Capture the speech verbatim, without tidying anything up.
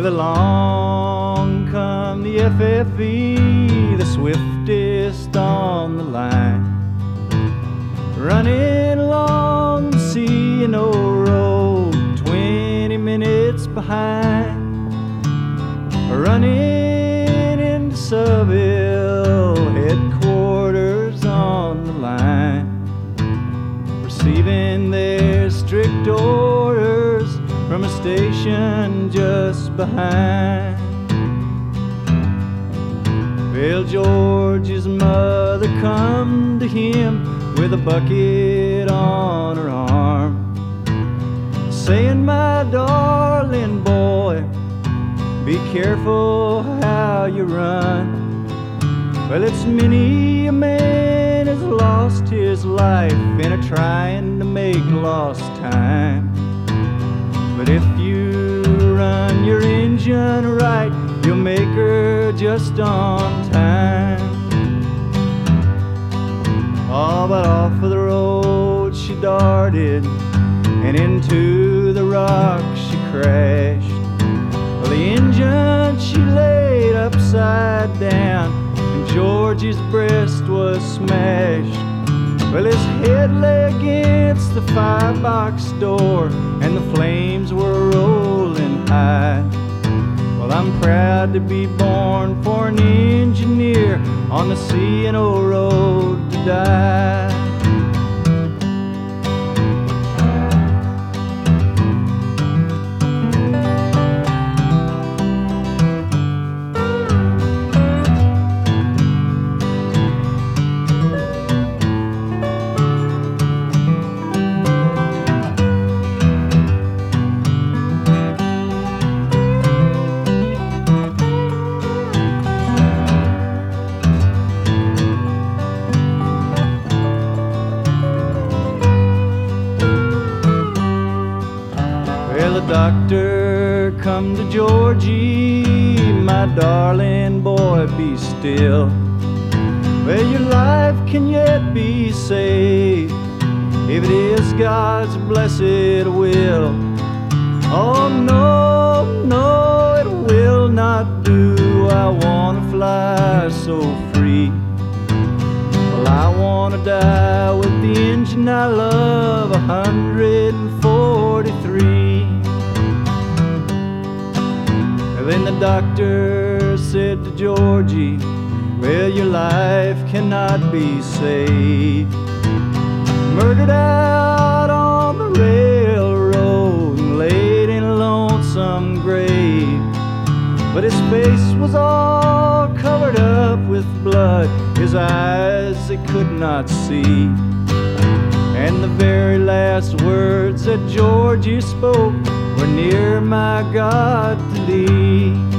Well, along come the F F E, the swiftest on the line, running along the C and O road, twenty minutes behind, running into Seville headquarters on the line, receiving their strict orders from a station just behind. Well, George's mother come to him with a bucket on her arm, saying, "My darling boy, be careful how you run." Well, it's many a man has lost his life in a trying to make lost time. But if you run your engine right, you'll make her just on time. Oh, but off of the road she darted, and into the rocks she crashed. Well, the engine she laid upside down, and George's breast was smashed. Well, his head lay against the firebox door, and the flames were rolling high. Well, I'm proud to be born for an engineer on the C and O road to die. Well, the doctor come to Georgie, "My darling boy, be still. Well, your life can yet be saved, if it is God's blessed will." "Oh, no, no, it will not do. I want to fly so free. Well, I want to die with the engine I love, one hundred forty-three. Then the doctor said to Georgie, "Well, your life cannot be saved. Murdered out on the railroad and laid in a lonesome grave." But his face was all covered up with blood, his eyes they could not see, and the very last words that Georgie spoke were, "Near my God to thee."